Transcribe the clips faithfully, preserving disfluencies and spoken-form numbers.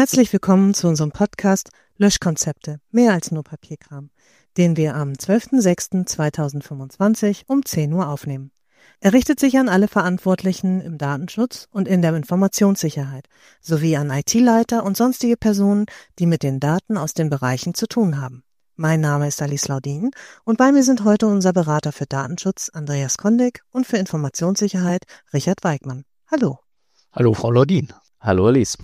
Herzlich willkommen zu unserem Podcast Löschkonzepte, mehr als nur Papierkram, den wir am zwölften sechsten zweitausendfünfundzwanzig um zehn Uhr aufnehmen. Er richtet sich an alle Verantwortlichen im Datenschutz und in der Informationssicherheit, sowie an I T-Leiter und sonstige Personen, die mit den Daten aus den Bereichen zu tun haben. Mein Name ist Alice Laudin und bei mir sind heute unser Berater für Datenschutz Andreas Kondig und für Informationssicherheit Richard Weigmann. Hallo. Hallo Frau Laudin. Hallo Alice.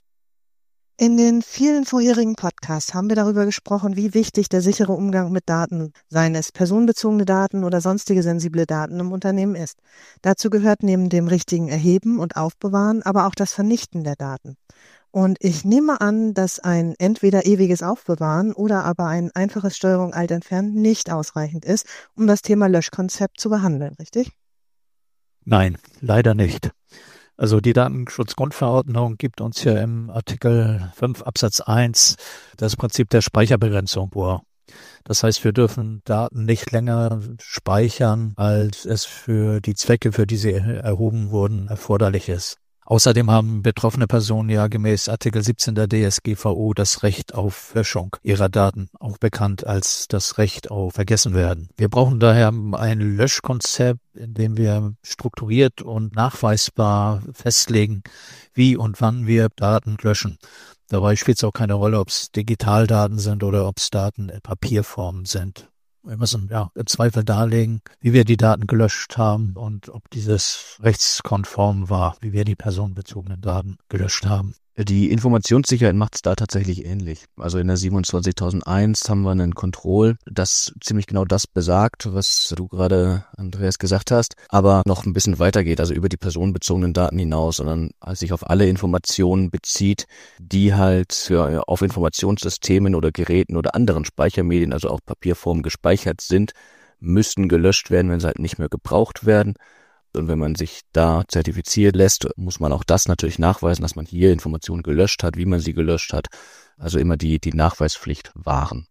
In den vielen vorherigen Podcasts haben wir darüber gesprochen, wie wichtig der sichere Umgang mit Daten, seien es personenbezogene Daten oder sonstige sensible Daten im Unternehmen ist. Dazu gehört neben dem richtigen Erheben und Aufbewahren aber auch das Vernichten der Daten. Und ich nehme an, dass ein entweder ewiges Aufbewahren oder aber ein einfaches Steuerung alt entfernen nicht ausreichend ist, um das Thema Löschkonzept zu behandeln, richtig? Nein, leider nicht. Also die Datenschutzgrundverordnung gibt uns ja im Artikel fünf Absatz eins das Prinzip der Speicherbegrenzung vor. Das heißt, wir dürfen Daten nicht länger speichern, als es für die Zwecke, für die sie erhoben wurden, erforderlich ist. Außerdem haben betroffene Personen ja gemäß Artikel siebzehn der D S G V O das Recht auf Löschung ihrer Daten, auch bekannt als das Recht auf Vergessenwerden. Wir brauchen daher ein Löschkonzept, in dem wir strukturiert und nachweisbar festlegen, wie und wann wir Daten löschen. Dabei spielt es auch keine Rolle, ob es Digitaldaten sind oder ob es Daten in Papierform sind. Wir müssen ja im Zweifel darlegen, wie wir die Daten gelöscht haben und ob dieses rechtskonform war, wie wir die personenbezogenen Daten gelöscht haben. Die Informationssicherheit macht es da tatsächlich ähnlich. Also in der siebenundzwanzigtausendeins haben wir einen Control, das ziemlich genau das besagt, was du gerade, Andreas, gesagt hast, aber noch ein bisschen weiter geht, also über die personenbezogenen Daten hinaus, sondern sich auf alle Informationen bezieht, die halt für, auf Informationssystemen oder Geräten oder anderen Speichermedien, also auch Papierform gespeichert sind, müssten gelöscht werden, wenn sie halt nicht mehr gebraucht werden. Und wenn man sich da zertifiziert lässt, muss man auch das natürlich nachweisen, dass man hier Informationen gelöscht hat, wie man sie gelöscht hat. Also immer die, die Nachweispflicht wahren.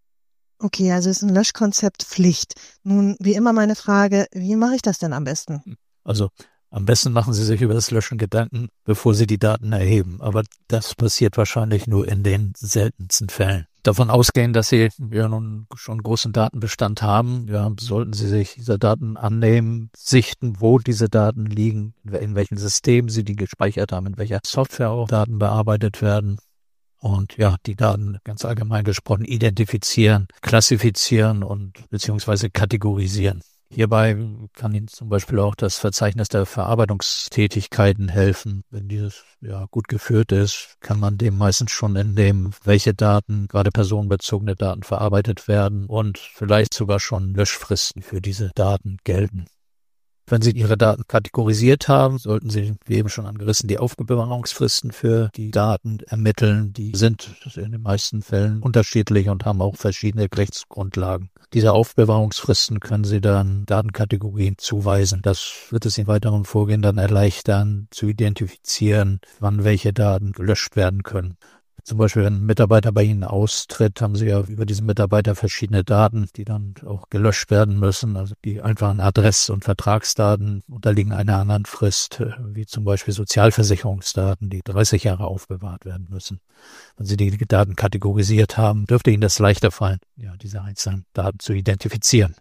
Okay, also ist ein Löschkonzept Pflicht. Nun, wie immer meine Frage, wie mache ich das denn am besten? Also am besten machen Sie sich über das Löschen Gedanken, bevor Sie die Daten erheben. Aber das passiert wahrscheinlich nur in den seltensten Fällen. Davon ausgehen, dass Sie ja nun schon großen Datenbestand haben, ja, sollten Sie sich dieser Daten annehmen, sichten, wo diese Daten liegen, in welchem System Sie die gespeichert haben, in welcher Software auch Daten bearbeitet werden. Und ja, die Daten ganz allgemein gesprochen identifizieren, klassifizieren und beziehungsweise kategorisieren. Hierbei kann Ihnen zum Beispiel auch das Verzeichnis der Verarbeitungstätigkeiten helfen. Wenn dieses ja gut geführt ist, kann man dem meistens schon entnehmen, welche Daten, gerade personenbezogene Daten, verarbeitet werden und vielleicht sogar schon Löschfristen für diese Daten gelten. Wenn Sie Ihre Daten kategorisiert haben, sollten Sie, wie eben schon angerissen, die Aufbewahrungsfristen für die Daten ermitteln. Die sind in den meisten Fällen unterschiedlich und haben auch verschiedene Rechtsgrundlagen. Diese Aufbewahrungsfristen können Sie dann Datenkategorien zuweisen. Das wird es im weiteren Vorgehen dann erleichtern, zu identifizieren, wann welche Daten gelöscht werden können. Zum Beispiel, wenn ein Mitarbeiter bei Ihnen austritt, haben Sie ja über diesen Mitarbeiter verschiedene Daten, die dann auch gelöscht werden müssen. Also die einfachen Adress- und Vertragsdaten unterliegen einer anderen Frist, wie zum Beispiel Sozialversicherungsdaten, die dreißig Jahre aufbewahrt werden müssen. Wenn Sie die Daten kategorisiert haben, dürfte Ihnen das leichter fallen, ja, diese einzelnen Daten zu identifizieren.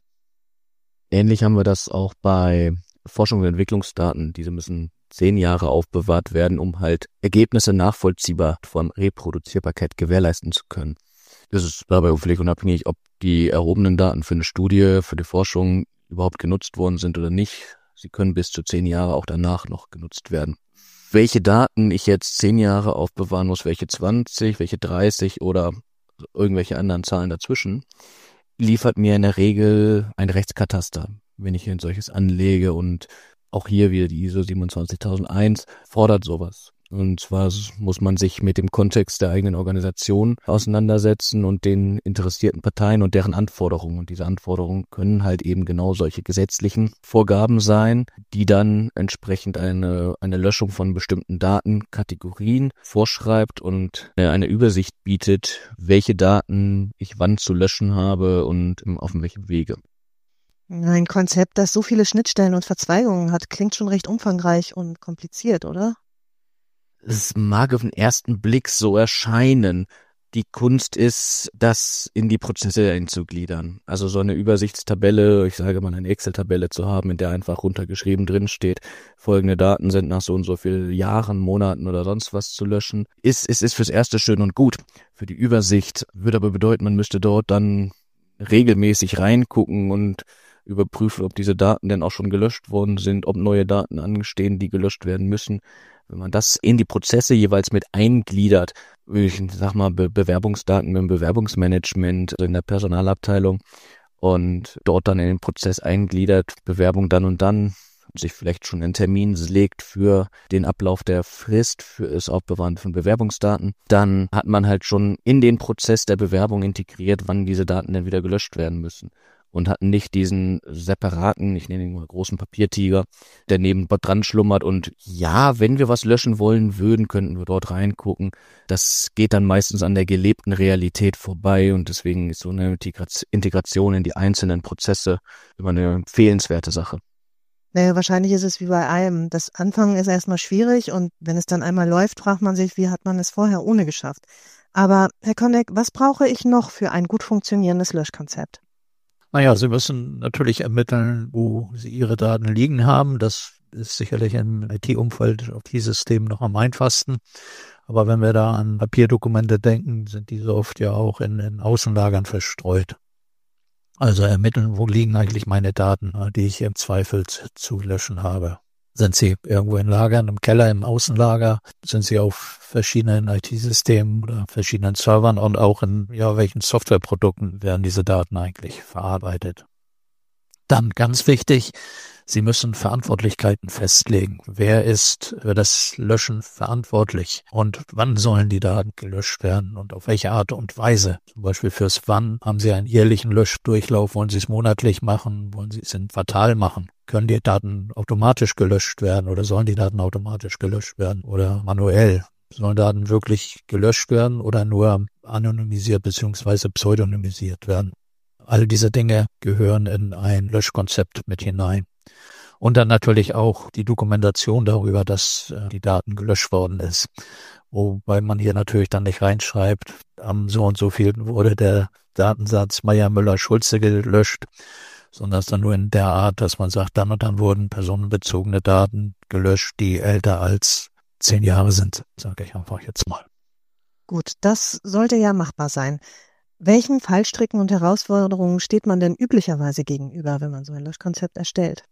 Ähnlich haben wir das auch bei Forschung und Entwicklungsdaten. Diese müssen zehn Jahre aufbewahrt werden, um halt Ergebnisse nachvollziehbar von Reproduzierbarkeit gewährleisten zu können. Das ist dabei völlig unabhängig, ob die erhobenen Daten für eine Studie, für die Forschung überhaupt genutzt worden sind oder nicht. Sie können bis zu zehn Jahre auch danach noch genutzt werden. Welche Daten ich jetzt zehn Jahre aufbewahren muss, welche zwanzig, welche dreißig oder irgendwelche anderen Zahlen dazwischen, liefert mir in der Regel ein Rechtskataster, wenn ich ein solches anlege. Und auch hier wieder die I S O siebenundzwanzigtausendeins fordert sowas. Und zwar muss man sich mit dem Kontext der eigenen Organisation auseinandersetzen und den interessierten Parteien und deren Anforderungen. Und diese Anforderungen können halt eben genau solche gesetzlichen Vorgaben sein, die dann entsprechend eine, eine Löschung von bestimmten Datenkategorien vorschreibt und eine Übersicht bietet, welche Daten ich wann zu löschen habe und auf welchem Wege. Ein Konzept, das so viele Schnittstellen und Verzweigungen hat, klingt schon recht umfangreich und kompliziert, oder? Es mag auf den ersten Blick so erscheinen. Die Kunst ist, das in die Prozesse einzugliedern. Also so eine Übersichtstabelle, ich sage mal eine Excel-Tabelle zu haben, in der einfach runtergeschrieben drin steht, folgende Daten sind nach so und so vielen Jahren, Monaten oder sonst was zu löschen, ist, ist, ist fürs Erste schön und gut. Für die Übersicht würde aber bedeuten, man müsste dort dann regelmäßig reingucken und überprüfen, ob diese Daten denn auch schon gelöscht worden sind, ob neue Daten anstehen, die gelöscht werden müssen. Wenn man das in die Prozesse jeweils mit eingliedert, ich sag mal Be- Bewerbungsdaten mit dem Bewerbungsmanagement in der Personalabteilung und dort dann in den Prozess eingliedert, Bewerbung dann und dann, sich vielleicht schon einen Termin legt für den Ablauf der Frist, für das Aufbewahren von Bewerbungsdaten, dann hat man halt schon in den Prozess der Bewerbung integriert, wann diese Daten dann wieder gelöscht werden müssen. Und hatten nicht diesen separaten, ich nenne ihn mal großen Papiertiger, der neben dran schlummert und ja, wenn wir was löschen wollen würden, könnten wir dort reingucken. Das geht dann meistens an der gelebten Realität vorbei und deswegen ist so eine Integration in die einzelnen Prozesse immer eine empfehlenswerte Sache. Naja, wahrscheinlich ist es wie bei allem. Das Anfangen ist erstmal schwierig und wenn es dann einmal läuft, fragt man sich, wie hat man es vorher ohne geschafft. Aber Herr Konnek, was brauche ich noch für ein gut funktionierendes Löschkonzept? Naja, Sie müssen natürlich ermitteln, wo Sie Ihre Daten liegen haben. Das ist sicherlich im I T-Umfeld auf die Systeme noch am einfachsten. Aber wenn wir da an Papierdokumente denken, sind diese oft ja auch in, in Außenlagern verstreut. Also ermitteln, wo liegen eigentlich meine Daten, die ich im Zweifel zu löschen habe. Sind sie irgendwo in Lagern, im Keller, im Außenlager? Sind sie auf verschiedenen I T-Systemen oder verschiedenen Servern und auch in ja welchen Softwareprodukten werden diese Daten eigentlich verarbeitet? Dann ganz wichtig, Sie müssen Verantwortlichkeiten festlegen. Wer ist für das Löschen verantwortlich und wann sollen die Daten gelöscht werden und auf welche Art und Weise? Zum Beispiel fürs Wann haben Sie einen jährlichen Löschdurchlauf, wollen Sie es monatlich machen, wollen Sie es in Quartal machen? Können die Daten automatisch gelöscht werden oder sollen die Daten automatisch gelöscht werden oder manuell? Sollen Daten wirklich gelöscht werden oder nur anonymisiert bzw. pseudonymisiert werden? All diese Dinge gehören in ein Löschkonzept mit hinein. Und dann natürlich auch die Dokumentation darüber, dass äh, die Daten gelöscht worden ist. Wobei man hier natürlich dann nicht reinschreibt, am so und so vielen wurde der Datensatz Meier, Müller, Schulze gelöscht, sondern es dann nur in der Art, dass man sagt, dann und dann wurden personenbezogene Daten gelöscht, die älter als zehn Jahre sind, sage ich einfach jetzt mal. Gut, das sollte ja machbar sein. Welchen Fallstricken und Herausforderungen steht man denn üblicherweise gegenüber, wenn man so ein Löschkonzept erstellt?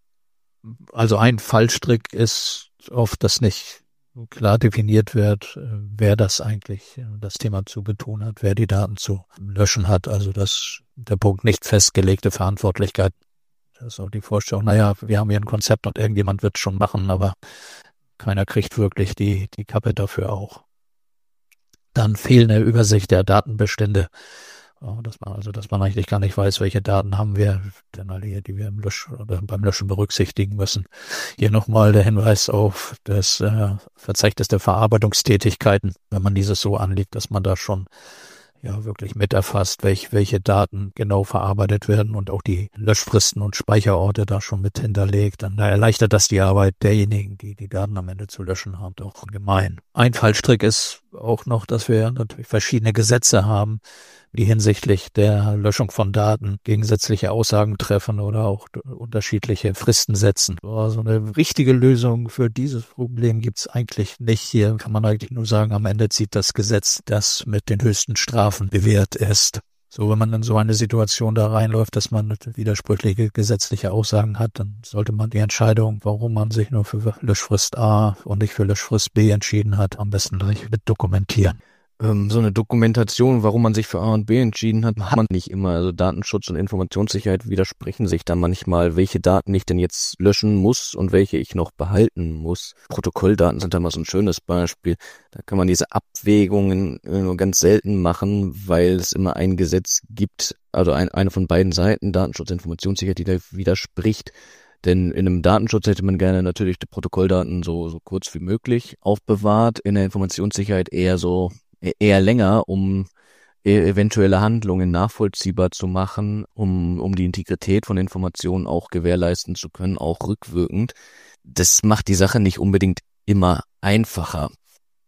Also ein Fallstrick ist oft, dass nicht klar definiert wird, wer das eigentlich, das Thema zu betonen hat, wer die Daten zu löschen hat. Also dass der Punkt nicht festgelegte Verantwortlichkeit. Das ist auch die Vorstellung, naja, wir haben hier ein Konzept und irgendjemand wird es schon machen, aber keiner kriegt wirklich die, die Kappe dafür auch. Dann fehlende Übersicht der Datenbestände. Dass man also, dass man eigentlich gar nicht weiß, welche Daten haben wir denn alle hier, die wir im Lösch oder beim Löschen berücksichtigen müssen. Hier nochmal der Hinweis auf das äh, Verzeichnis der Verarbeitungstätigkeiten, wenn man dieses so anlegt, dass man da schon ja wirklich mit erfasst, welch, welche Daten genau verarbeitet werden und auch die Löschfristen und Speicherorte da schon mit hinterlegt. Dann erleichtert das die Arbeit derjenigen, die die Daten am Ende zu löschen haben, auch ungemein. Ein Fallstrick ist auch noch, dass wir natürlich verschiedene Gesetze haben, die hinsichtlich der Löschung von Daten gegensätzliche Aussagen treffen oder auch unterschiedliche Fristen setzen. So eine richtige Lösung für dieses Problem gibt's eigentlich nicht. Hier kann man eigentlich nur sagen, am Ende zieht das Gesetz, das mit den höchsten Strafen bewährt ist. So, wenn man in so eine Situation da reinläuft, dass man widersprüchliche gesetzliche Aussagen hat, dann sollte man die Entscheidung, warum man sich nur für Löschfrist A und nicht für Löschfrist B entschieden hat, am besten gleich mit dokumentieren. So eine Dokumentation, warum man sich für A und B entschieden hat, hat man nicht immer. Also Datenschutz und Informationssicherheit widersprechen sich da manchmal, welche Daten ich denn jetzt löschen muss und welche ich noch behalten muss. Protokolldaten sind da mal so ein schönes Beispiel. Da kann man diese Abwägungen nur ganz selten machen, weil es immer ein Gesetz gibt, also ein, eine von beiden Seiten, Datenschutz und Informationssicherheit, die da widerspricht. Denn in einem Datenschutz hätte man gerne natürlich die Protokolldaten so, so kurz wie möglich aufbewahrt, in der Informationssicherheit eher so eher länger, um eventuelle Handlungen nachvollziehbar zu machen, um um die Integrität von Informationen auch gewährleisten zu können, auch rückwirkend. Das macht die Sache nicht unbedingt immer einfacher.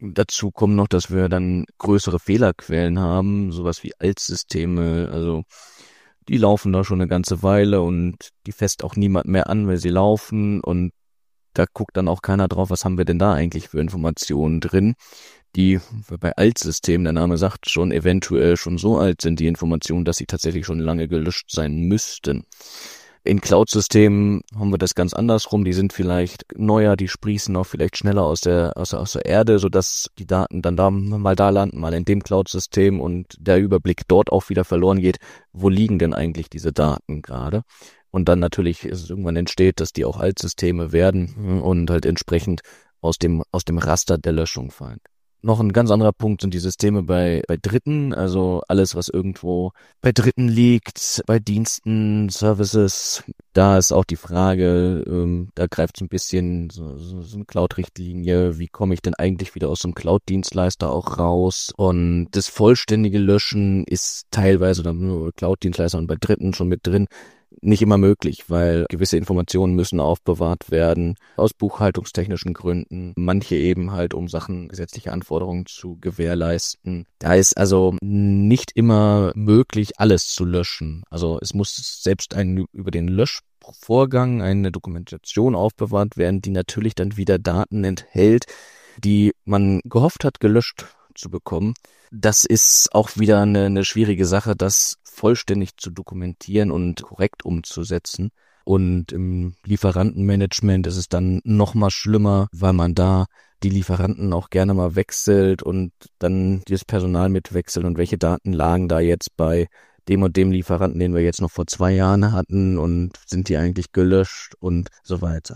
Dazu kommt noch, dass wir dann größere Fehlerquellen haben, sowas wie Altsysteme, also die laufen da schon eine ganze Weile und die fässt auch niemand mehr an, weil sie laufen, und da guckt dann auch keiner drauf, was haben wir denn da eigentlich für Informationen drin, die bei Altsystemen, der Name sagt schon, eventuell schon so alt sind, die Informationen, dass sie tatsächlich schon lange gelöscht sein müssten. In Cloud-Systemen haben wir das ganz andersrum, die sind vielleicht neuer, die sprießen auch vielleicht schneller aus der, aus der, aus der Erde, sodass die Daten dann da mal da landen, mal in dem Cloud-System und der Überblick dort auch wieder verloren geht, wo liegen denn eigentlich diese Daten gerade? Und dann natürlich ist es irgendwann entsteht, dass die auch Altsysteme werden und halt entsprechend aus dem, aus dem Raster der Löschung fallen. Noch ein ganz anderer Punkt sind die Systeme bei, bei Dritten, also alles, was irgendwo bei Dritten liegt, bei Diensten, Services. Da ist auch die Frage, ähm, da greift es ein bisschen so, so, so eine Cloud-Richtlinie, wie komme ich denn eigentlich wieder aus so einem Cloud-Dienstleister auch raus? Und das vollständige Löschen ist teilweise oder nur Cloud-Dienstleister und bei Dritten schon mit drin nicht immer möglich, weil gewisse Informationen müssen aufbewahrt werden, aus buchhaltungstechnischen Gründen, manche eben halt, um Sachen, gesetzliche Anforderungen zu gewährleisten. Da ist also nicht immer möglich, alles zu löschen. Also es muss selbst ein, über den Löschvorgang eine Dokumentation aufbewahrt werden, die natürlich dann wieder Daten enthält, die man gehofft hat, gelöscht zu bekommen. Das ist auch wieder eine, eine schwierige Sache, das vollständig zu dokumentieren und korrekt umzusetzen. Und im Lieferantenmanagement ist es dann noch mal schlimmer, weil man da die Lieferanten auch gerne mal wechselt und dann das Personal mitwechselt und welche Daten lagen da jetzt bei dem und dem Lieferanten, den wir jetzt noch vor zwei Jahren hatten, und sind die eigentlich gelöscht und so weiter.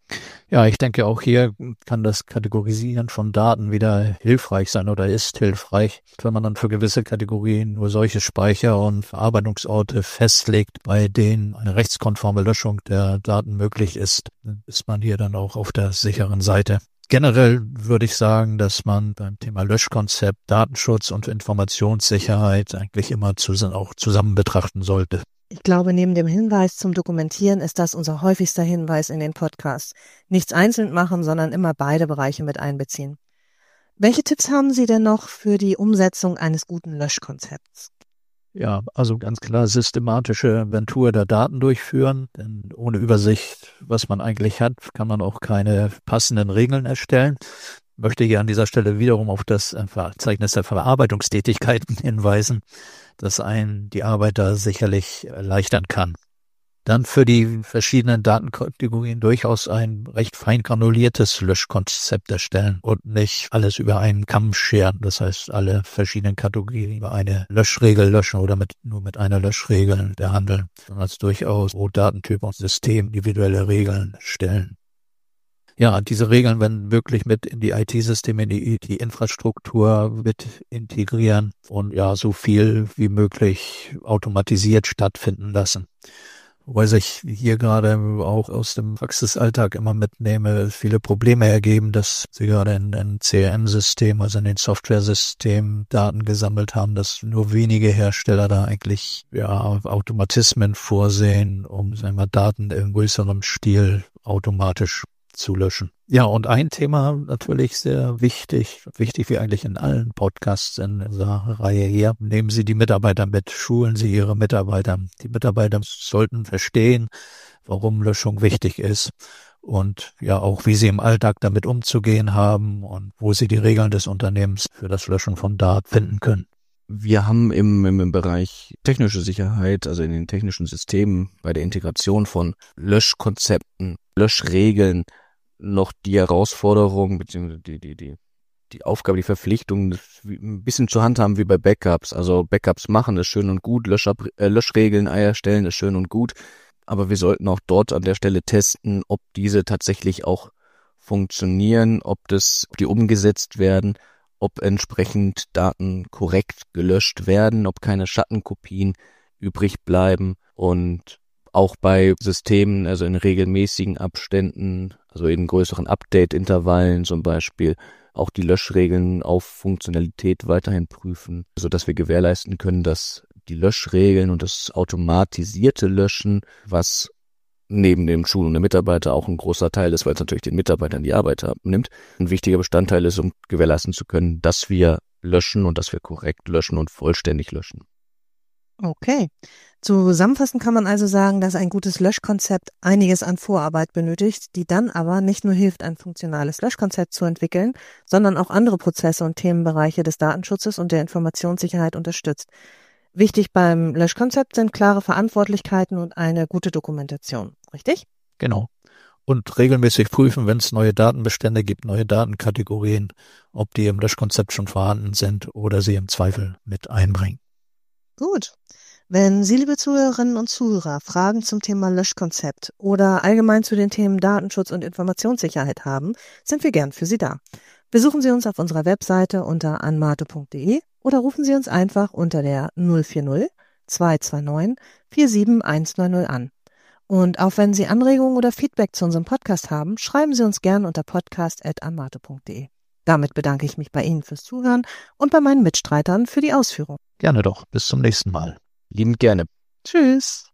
Ja, ich denke, auch hier kann das Kategorisieren von Daten wieder hilfreich sein oder ist hilfreich, wenn man dann für gewisse Kategorien nur solche Speicher und Verarbeitungsorte festlegt, bei denen eine rechtskonforme Löschung der Daten möglich ist, ist man hier dann auch auf der sicheren Seite. Generell würde ich sagen, dass man beim Thema Löschkonzept Datenschutz und Informationssicherheit eigentlich immer zusammen, auch zusammen betrachten sollte. Ich glaube, neben dem Hinweis zum Dokumentieren ist das unser häufigster Hinweis in den Podcasts. Nichts einzeln machen, sondern immer beide Bereiche mit einbeziehen. Welche Tipps haben Sie denn noch für die Umsetzung eines guten Löschkonzepts? Ja, also ganz klar systematische Inventur der Daten durchführen, denn ohne Übersicht, was man eigentlich hat, kann man auch keine passenden Regeln erstellen. Ich möchte hier an dieser Stelle wiederum auf das Verzeichnis der Verarbeitungstätigkeiten hinweisen, das einen die Arbeit da sicherlich erleichtern kann. Dann für die verschiedenen Datenkategorien durchaus ein recht fein granuliertes Löschkonzept erstellen und nicht alles über einen Kamm scheren. Das heißt, alle verschiedenen Kategorien über eine Löschregel löschen oder mit, nur mit einer Löschregel behandeln, sondern als durchaus pro Datentyp und System individuelle Regeln stellen. Ja, diese Regeln werden wirklich mit in die I T-Systeme, in die I T-Infrastruktur mit integrieren und ja, so viel wie möglich automatisiert stattfinden lassen. Wobei sich hier gerade auch aus dem Praxisalltag immer mitnehme, viele Probleme ergeben, dass sie gerade in den C R M-Systemen, also in den Software-Systemen Daten gesammelt haben, dass nur wenige Hersteller da eigentlich ja Automatismen vorsehen, um sagen wir, Daten in größerem Stil automatisch zu löschen. Ja, und ein Thema natürlich sehr wichtig, wichtig wie eigentlich in allen Podcasts in dieser Reihe hier, nehmen Sie die Mitarbeiter mit, schulen Sie Ihre Mitarbeiter. Die Mitarbeiter sollten verstehen, warum Löschung wichtig ist und ja auch, wie sie im Alltag damit umzugehen haben und wo sie die Regeln des Unternehmens für das Löschen von Daten finden können. Wir haben im, im Bereich technische Sicherheit, also in den technischen Systemen, bei der Integration von Löschkonzepten, Löschregeln, noch die Herausforderung beziehungsweise die die die die Aufgabe, die Verpflichtung, ein bisschen zu handhaben wie bei Backups. Also Backups machen ist schön und gut, Löscher, äh, Löschregeln erstellen ist schön und gut, aber wir sollten auch dort an der Stelle testen, ob diese tatsächlich auch funktionieren, ob das, ob die umgesetzt werden, ob entsprechend Daten korrekt gelöscht werden, ob keine Schattenkopien übrig bleiben und auch bei Systemen, also in regelmäßigen Abständen, also in größeren Update-Intervallen zum Beispiel, auch die Löschregeln auf Funktionalität weiterhin prüfen, sodass wir gewährleisten können, dass die Löschregeln und das automatisierte Löschen, was neben dem Schulen der Mitarbeiter auch ein großer Teil ist, weil es natürlich den Mitarbeitern die Arbeit abnimmt, ein wichtiger Bestandteil ist, um gewährleisten zu können, dass wir löschen und dass wir korrekt löschen und vollständig löschen. Okay. Zusammenfassend kann man also sagen, dass ein gutes Löschkonzept einiges an Vorarbeit benötigt, die dann aber nicht nur hilft, ein funktionales Löschkonzept zu entwickeln, sondern auch andere Prozesse und Themenbereiche des Datenschutzes und der Informationssicherheit unterstützt. Wichtig beim Löschkonzept sind klare Verantwortlichkeiten und eine gute Dokumentation, richtig? Genau. Und regelmäßig prüfen, wenn es neue Datenbestände gibt, neue Datenkategorien, ob die im Löschkonzept schon vorhanden sind oder sie im Zweifel mit einbringen. Gut. Wenn Sie, liebe Zuhörerinnen und Zuhörer, Fragen zum Thema Löschkonzept oder allgemein zu den Themen Datenschutz und Informationssicherheit haben, sind wir gern für Sie da. Besuchen Sie uns auf unserer Webseite unter anmate punkt de oder rufen Sie uns einfach unter der null vier null zwei zwei neun vier sieben eins neun null an. Und auch wenn Sie Anregungen oder Feedback zu unserem Podcast haben, schreiben Sie uns gern unter podcast at anmate punkt de. Damit bedanke ich mich bei Ihnen fürs Zuhören und bei meinen Mitstreitern für die Ausführung. Gerne doch. Bis zum nächsten Mal. Liebend gerne. Tschüss.